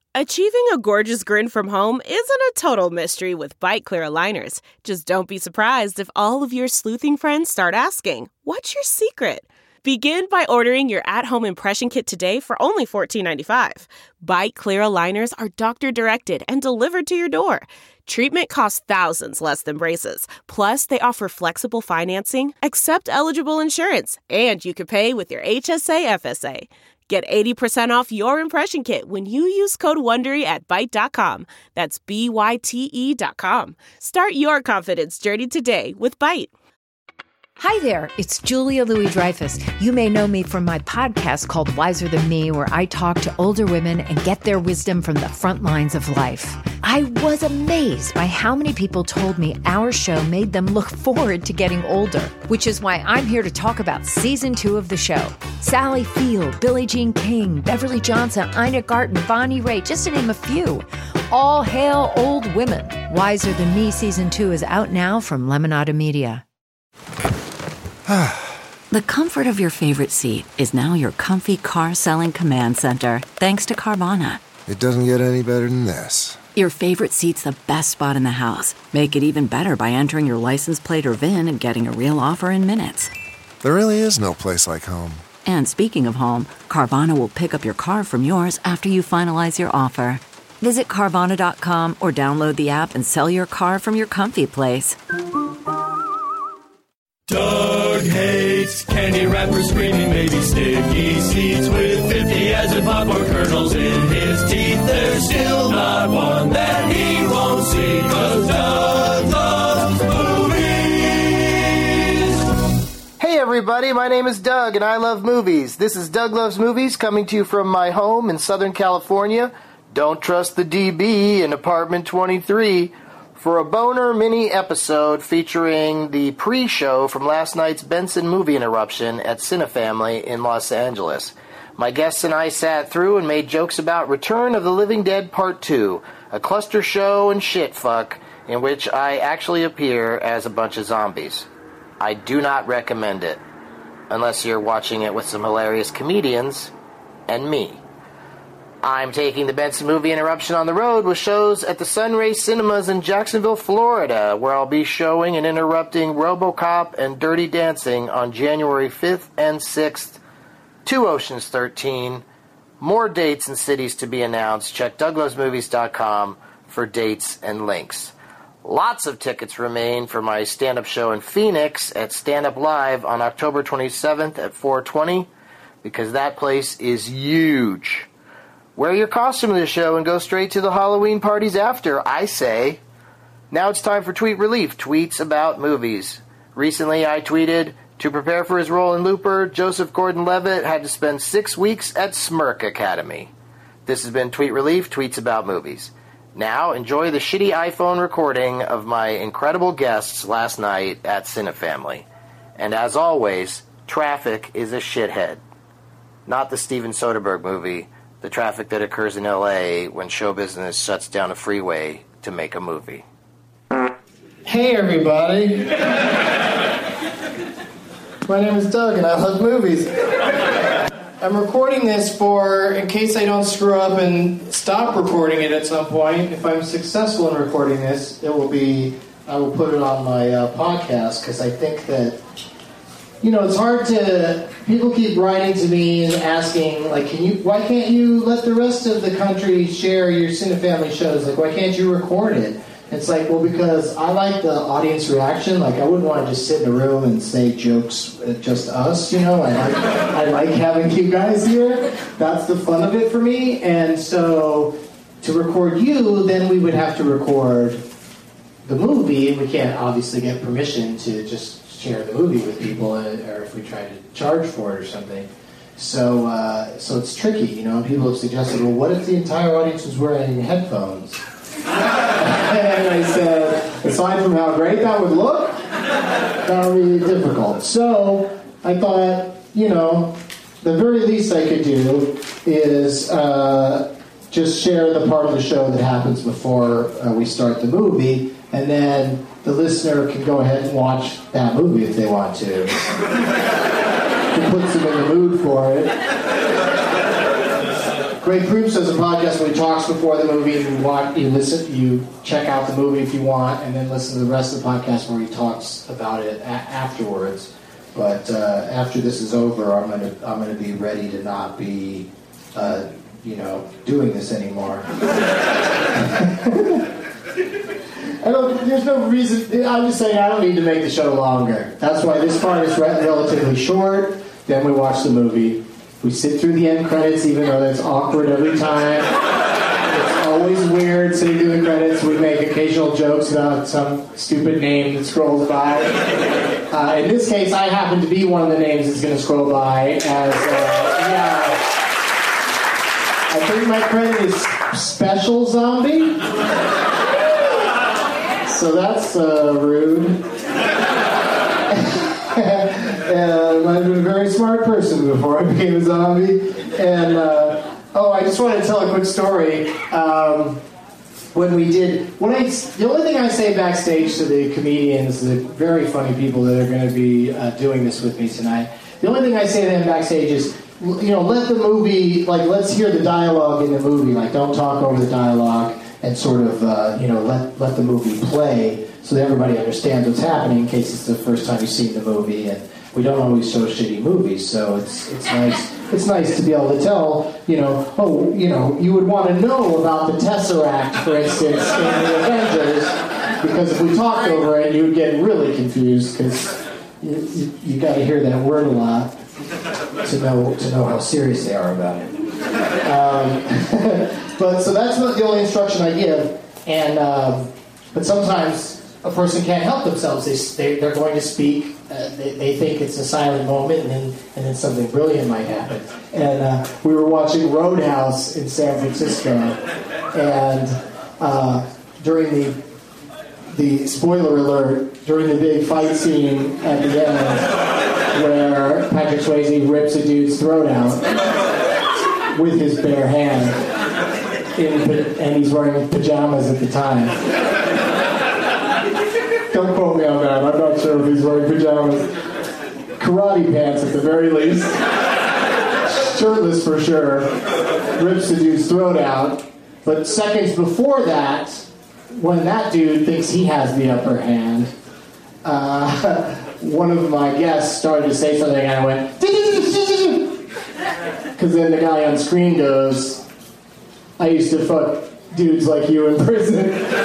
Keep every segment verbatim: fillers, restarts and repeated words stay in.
Achieving a gorgeous grin from home isn't a total mystery with Byte Clear aligners. Just don't be surprised if all of your sleuthing friends start asking, "What's your secret?" Begin by ordering your at-home impression kit today for only fourteen ninety-five. Byte Clear aligners are doctor-directed and delivered to your door. Treatment costs thousands less than braces. Plus, they offer flexible financing, accept eligible insurance, and you can pay with your H S A F S A. Get eighty percent off your impression kit when you use code WONDERY at byte dot com. That's B Y T E dot com. Start your confidence journey today with Byte. Hi there, it's Julia Louis-Dreyfus. You may know me from my podcast called Wiser Than Me, where I talk to older women and get their wisdom from the front lines of life. I was amazed by how many people told me our show made them look forward to getting older, which is why I'm here to talk about season two of the show. Sally Field, Billie Jean King, Beverly Johnson, Ina Garten, Bonnie Raitt, just to name a few. All hail old women. Wiser Than Me season two is out now from Lemonada Media. The comfort of your favorite seat is now your comfy car-selling command center, thanks to Carvana. It doesn't get any better than this. Your favorite seat's the best spot in the house. Make it even better by entering your license plate or V I N and getting a real offer in minutes. There really is no place like home. And speaking of home, Carvana will pick up your car from yours after you finalize your offer. Visit Carvana dot com or download the app and sell your car from your comfy place. Doug hates candy wrappers, screaming baby sticky seats with fifty as in popcorn kernels in his teeth. There's still not one that he won't see, 'cause Doug loves movies. Hey everybody, my name is Doug and I love movies. This is Doug Loves Movies, coming to you from my home in Southern California. Don't trust the D B in apartment twenty-three. For a boner mini episode featuring the pre-show from last night's Benson movie interruption at Cinefamily in Los Angeles. My guests and I sat through and made jokes about Return of the Living Dead Part two, a cluster show and shitfuck in which I actually appear as a bunch of zombies. I do not recommend it, unless you're watching it with some hilarious comedians and me. I'm taking the Benson movie interruption on the road with shows at the Sunray Cinemas in Jacksonville, Florida, where I'll be showing and interrupting RoboCop and Dirty Dancing on January fifth and sixth, to Ocean's thirteen. More dates and cities to be announced. Check doug loves movies dot com for dates and links. Lots of tickets remain for my stand-up show in Phoenix at Stand Up Live on October twenty-seventh at four twenty, because that place is huge. Wear your costume to the show and go straight to the Halloween parties after, I say. Now it's time for Tweet Relief, tweets about movies. Recently I tweeted, to prepare for his role in Looper, Joseph Gordon-Levitt had to spend six weeks at Smirk Academy. This has been Tweet Relief, tweets about movies. Now enjoy the shitty iPhone recording of my incredible guests last night at Cinefamily. And as always, traffic is a shithead. Not the Steven Soderbergh movie, the traffic that occurs in L A when show business shuts down a freeway to make a movie. Hey everybody. My name is Doug and I love movies. I'm recording this for, in case I don't screw up and stop recording it at some point. If I'm successful in recording this, it will be, I will put it on my uh, podcast, because I think that, you know, it's hard to, people keep writing to me and asking, like, can you, why can't you let the rest of the country share your Cinefamily shows? Like, why can't you record it? It's like, well, because I like the audience reaction. Like, I wouldn't want to just sit in a room and say jokes at just us, you know? I like, I like having you guys here. That's the fun of it for me. And so, to record you, then we would have to record the movie, and we can't obviously get permission to just share the movie with people, or if we try to charge for it or something. So uh, so it's tricky, you know. People have suggested, well, what if the entire audience was wearing headphones? And I said, aside from how great that would look, that would be difficult. So I thought, you know, the very least I could do is uh, just share the part of the show that happens before uh, we start the movie, and then the listener can go ahead and watch that movie if they want to. It puts them in the mood for it. Greg Proops does a podcast where he talks before the movie, and you watch, you listen, you check out the movie if you want, and then listen to the rest of the podcast where he talks about it a- afterwards. But uh, after this is over, I'm gonna I'm gonna be ready to not be, uh, you know, doing this anymore. I don't, there's no reason. I'm just saying I don't need to make the show longer. That's why this part is re- relatively short. Then we watch the movie. We sit through the end credits, even though that's awkward every time. It's always weird sitting through the credits. We make occasional jokes about some stupid name that scrolls by. Uh, in this case, I happen to be one of the names that's going to scroll by. As uh, yeah, I think my credit is Special Zombie. So that's uh, rude. And I've been a very smart person before I became a zombie. And, uh, oh, I just wanted to tell a quick story. Um, when we did, when I, the only thing I say backstage to the comedians, the very funny people that are going to be uh, doing this with me tonight, the only thing I say to them backstage is, you know, let the movie, like, let's hear the dialogue in the movie. Like, don't talk over the dialogue. And sort of, uh, you know, let let the movie play so that everybody understands what's happening in case it's the first time you've seen the movie. And we don't always show shitty movies, so it's it's nice it's nice to be able to tell, you know, oh, you know, you would want to know about the Tesseract, for instance, in the Avengers, because if we talked over it, you would get really confused because you, you, you got to hear that word a lot to know to know how serious they are about it. Um, but so that's not the only instruction I give, and um, but sometimes a person can't help themselves. They, they they're going to speak. Uh, they, they think it's a silent moment, and then and then something brilliant might happen. And uh, we were watching Roadhouse in San Francisco, and uh, during the the spoiler alert during the big fight scene at the end, where Patrick Swayze rips a dude's throat out with his bare hand, in, and he's wearing pajamas at the time. Don't quote me on that. I'm not sure if he's wearing pajamas. Karate pants at the very least. Shirtless for sure. Rips the dude's throat out. But seconds before that, when that dude thinks he has the upper hand, uh, one of my guests started to say something, and I went, because then the guy on screen goes, I used to fuck dudes like you in prison.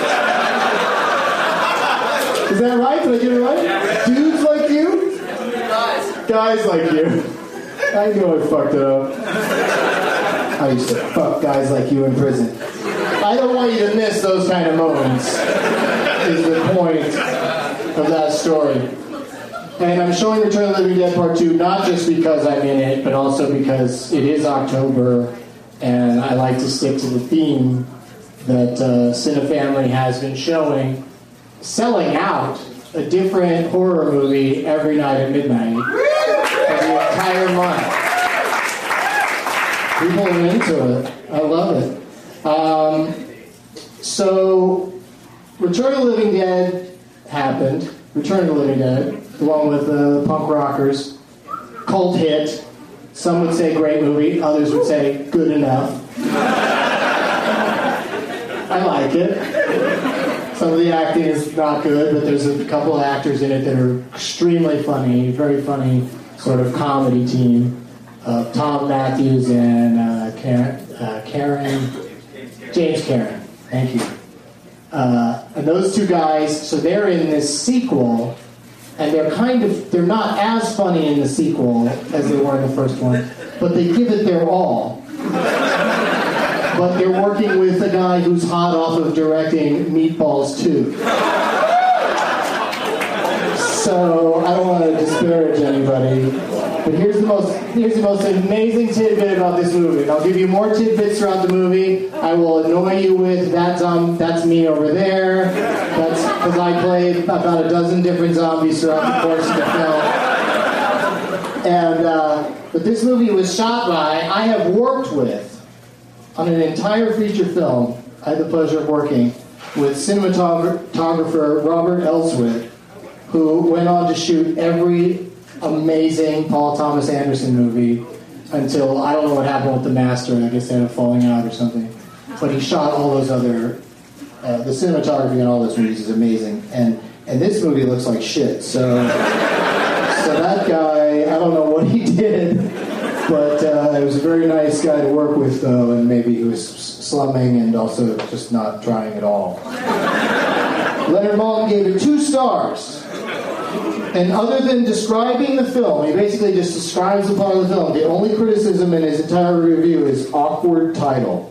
Is that right? Did I get it right? Dudes like you? Guys. Guys like you. I knew I fucked it up. I used to fuck guys like you in prison. I don't want you to miss those kind of moments, is the point of that story. And I'm showing Return of the Living Dead Part two not just because I'm in it, but also because it is October, and I like to stick to the theme that uh, Cinefamily has been showing, selling out a different horror movie every night at midnight for the entire month. People are into it. I love it. Um, so, Return of the Living Dead happened. Return of the Living Dead. The one with the uh, punk rockers. Cult hit. Some would say great movie. Others would say good enough. I like it. Some of the acting is not good, but there's a couple of actors in it that are extremely funny. Very funny sort of comedy team. Uh, Tom Matthews and uh, Karen, uh, Karen... James Karen. Thank you. Uh, and those two guys, so they're in this sequel, and they're kind of, they're not as funny in the sequel as they were in the first one, but they give it their all. But they're working with a guy who's hot off of directing Meatballs two. So I don't want to disparage anybody, but here's the most here's the most amazing tidbit about this movie. And I'll give you more tidbits throughout the movie. I will annoy you with that's um that's me over there. That's because I played about a dozen different zombies throughout the course of the film. And uh, but this movie was shot by I have worked with on an entire feature film. I had the pleasure of working with cinematographer Robert Elswit, who went on to shoot every amazing Paul Thomas Anderson movie until I don't know what happened with the master. I guess they ended up falling out or something. But he shot all those other. Uh, the cinematography in all those movies is amazing, and and this movie looks like shit. So so that guy, I don't know what he did, but uh, he was a very nice guy to work with, though, and maybe he was slumming and also just not trying at all. Leonard Maltin gave it two stars. And other than describing the film, he basically just describes the part of the film. The only criticism in his entire review is awkward title.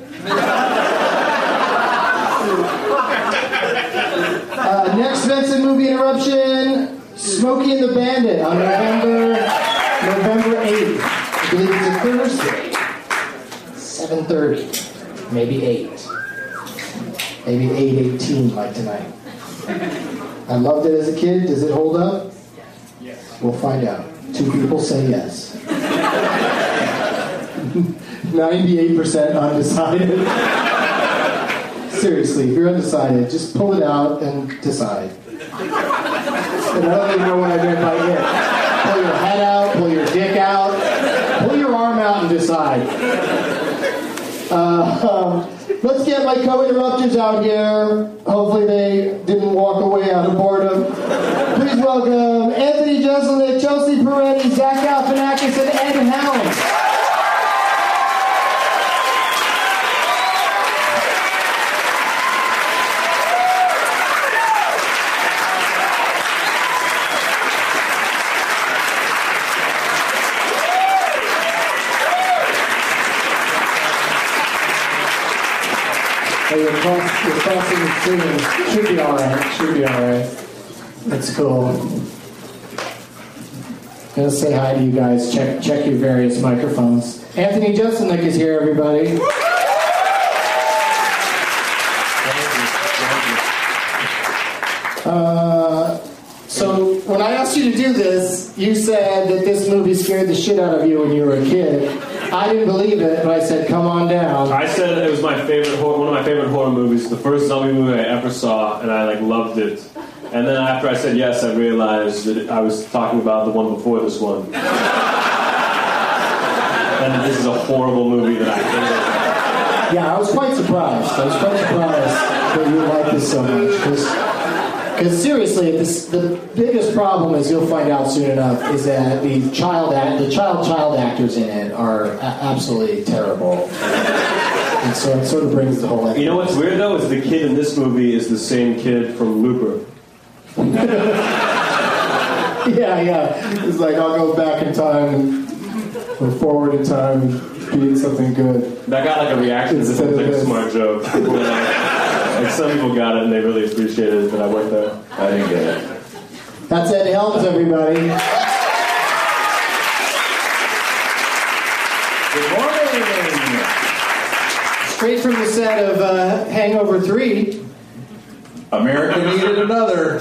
uh, next Benson movie interruption, Smokey and the Bandit on November November eighth. I believe it's a Thursday. seven thirty. Maybe eight. Maybe eight eighteen like tonight. I loved it as a kid. Does it hold up? Yes. We'll find out. Two people say yes. ninety-eight percent undecided. Seriously, if you're undecided, just pull it out and decide. And I don't even know what I meant by it. Pull your head out, pull your dick out, pull your arm out and decide. Uh, um, let's get my co-interrupters out here. Hopefully they didn't walk away out of boredom. Please welcome Anthony Jeselnik, Chelsea Peretti, Zach Galifianakis, and Ed Helms. Your cross, your crossing the streams should be all right. Should be all right. That's cool. I'm gonna say hi to you guys. Check check your various microphones. Anthony Jeselnik is here, everybody. Uh, so when I asked you to do this, you said that this movie scared the shit out of you when you were a kid. I didn't believe it, but I said, come on down. I said it was my favorite horror, one of my favorite horror movies, the first zombie movie I ever saw, and I like loved it. And then after I said yes, I realized that I was talking about the one before this one. And this is a horrible movie that I hated. Yeah, I was quite surprised. I was quite surprised that you liked this so much. Because seriously, this, the biggest problem, as you'll find out soon enough, is that the child act, the child child actors in it are a- absolutely terrible, and so it sort of brings the whole. You know what's weird though is the kid in this movie is the same kid from Looper. yeah, yeah. It's like I'll go back in time or forward in time and be something good. That got like a reaction. This is like a smart joke. Like some people got it and they really appreciated it, but I went there. I didn't get it. That's Ed Helms, everybody. Good morning. Straight from the set of uh, Hangover three. America needed another.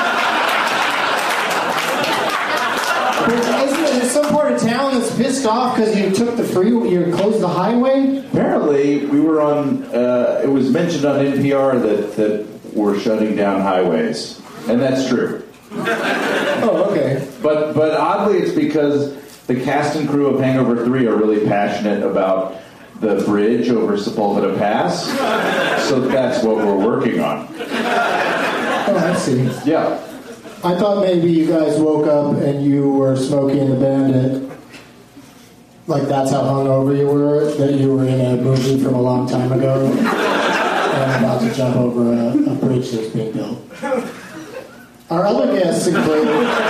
Isn't there some part of town that's pissed off because you took the free, you closed the highway? Apparently, we were on. Uh, it was mentioned on N P R that that we're shutting down highways, and that's true. Oh, okay. But but oddly, it's because the cast and crew of Hangover three are really passionate about the bridge over Sepulveda Pass, so that's what we're working on. Oh, I see. Yeah. I thought maybe you guys woke up and you were Smokey and the Bandit. Like that's how hungover you were, that you were in a movie from a long time ago and about to jump over a, a bridge that's being built. Our other guests include...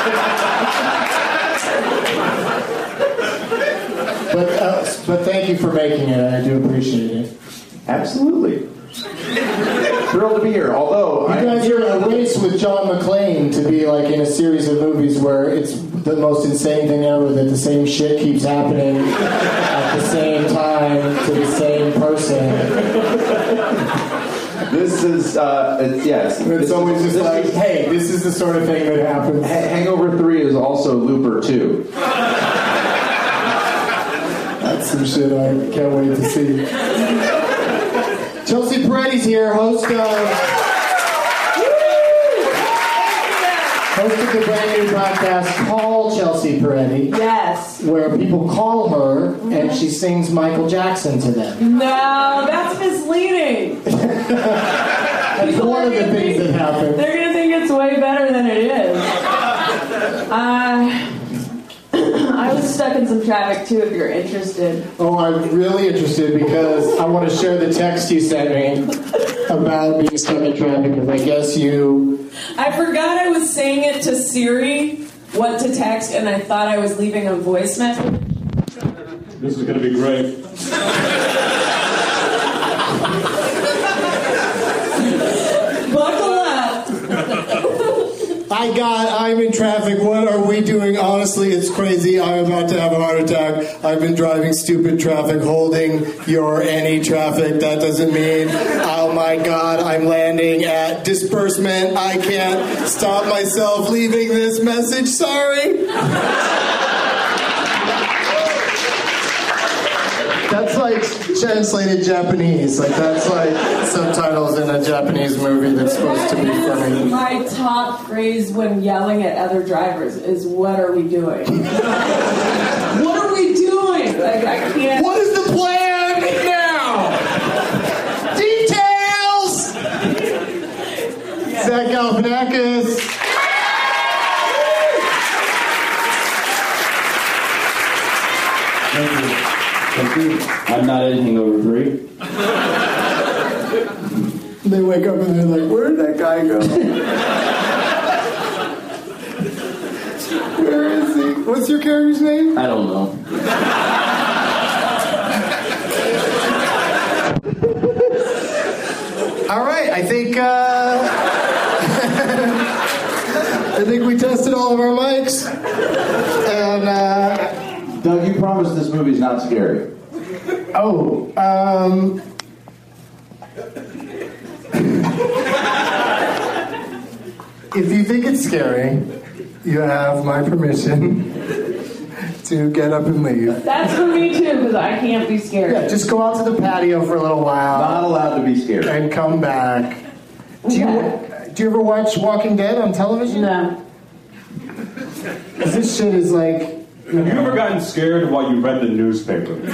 but, uh, but thank you for making it. I do appreciate it. Absolutely. Thrilled to be here, although... You I, guys are in a race with John McClane to be like in a series of movies where it's the most insane thing ever that the same shit keeps happening at the same time to the same person. This is, uh, it's, yes. It's always just like, is, hey, this is the sort of thing that happens. Hangover three is also Looper two. That's some shit I can't wait to see. Chelsea Peretti's here, host of host of the brand new podcast, Call Chelsea Peretti. Yes. box where people call her and she sings Michael Jackson to them. No, that's misleading. That's one of the things that happen. They're going to think it's way better than it is. Uh, I was stuck in some traffic too, if you're interested. Oh, I'm really interested because I want to share the text you sent me about being stuck in traffic, because I guess you... I forgot I was saying it to Siri, what to text, and I thought I was leaving a voice message. This is going to be great. Buckle up. I got, I'm in traffic. What are we doing? Honestly, it's crazy. I'm about to have a heart attack. I've been driving stupid traffic, holding your any traffic. That doesn't mean, oh my God, I'm landing at disbursement. I can't stop myself leaving this message. Sorry. That's like translated Japanese. Like, that's like subtitles in a Japanese movie that's supposed to be funny. My top phrase when yelling at other drivers is, what are we doing? What are we doing? Like, I can't... What is the plan now? Details! Zach Galifianakis. Thank you. Thank you. I'm not in Hangover three. They wake up and they're like, where did that guy go? Where is he? What's your character's name? I don't know. All right, I think uh, I think we tested all of our mics. And uh, Doug, you promised this movie's not scary. Oh, um... if you think it's scary, you have my permission to get up and leave. That's for me too, because I can't be scared. Yeah, just go out to the patio for a little while. Not allowed to be scared. And come back. Do you, do you ever watch Walking Dead on television? No. Because this shit is like... You Have you ever gotten scared while you read the newspaper? You're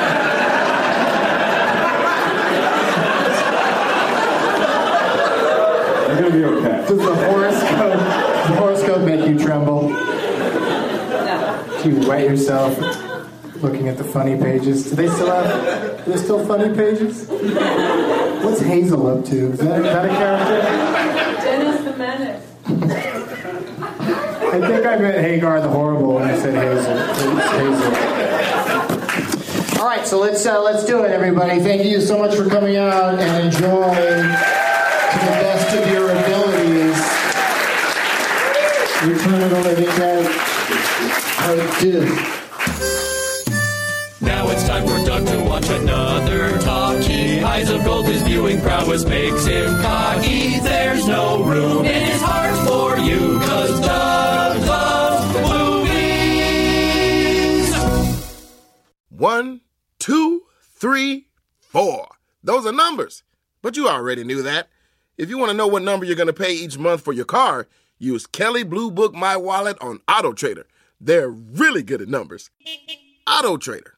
gonna be okay. Does the horoscope, the horoscope make you tremble? No. Do you wet yourself looking at the funny pages? Do they still have... Are there still funny pages? What's Hazel up to? Is that, is that a character? Dennis the Menace. I think I meant Hagar the Horrible when I said Hazel. Hazel. All right, so let's uh, let's do it, everybody. Thank you so much for coming out and enjoying to the best of your abilities. Return of the Living Dead, Part Two. Now it's time for Doug to watch another talkie. Eyes of gold, his viewing prowess makes him cocky. There's no room in his heart for you, cause Doug loves movies. One, two, three, four. Those are numbers. But you already knew that. If you want to know what number you're going to pay each month for your car, use Kelley Blue Book My Wallet on AutoTrader. They're really good at numbers. AutoTrader.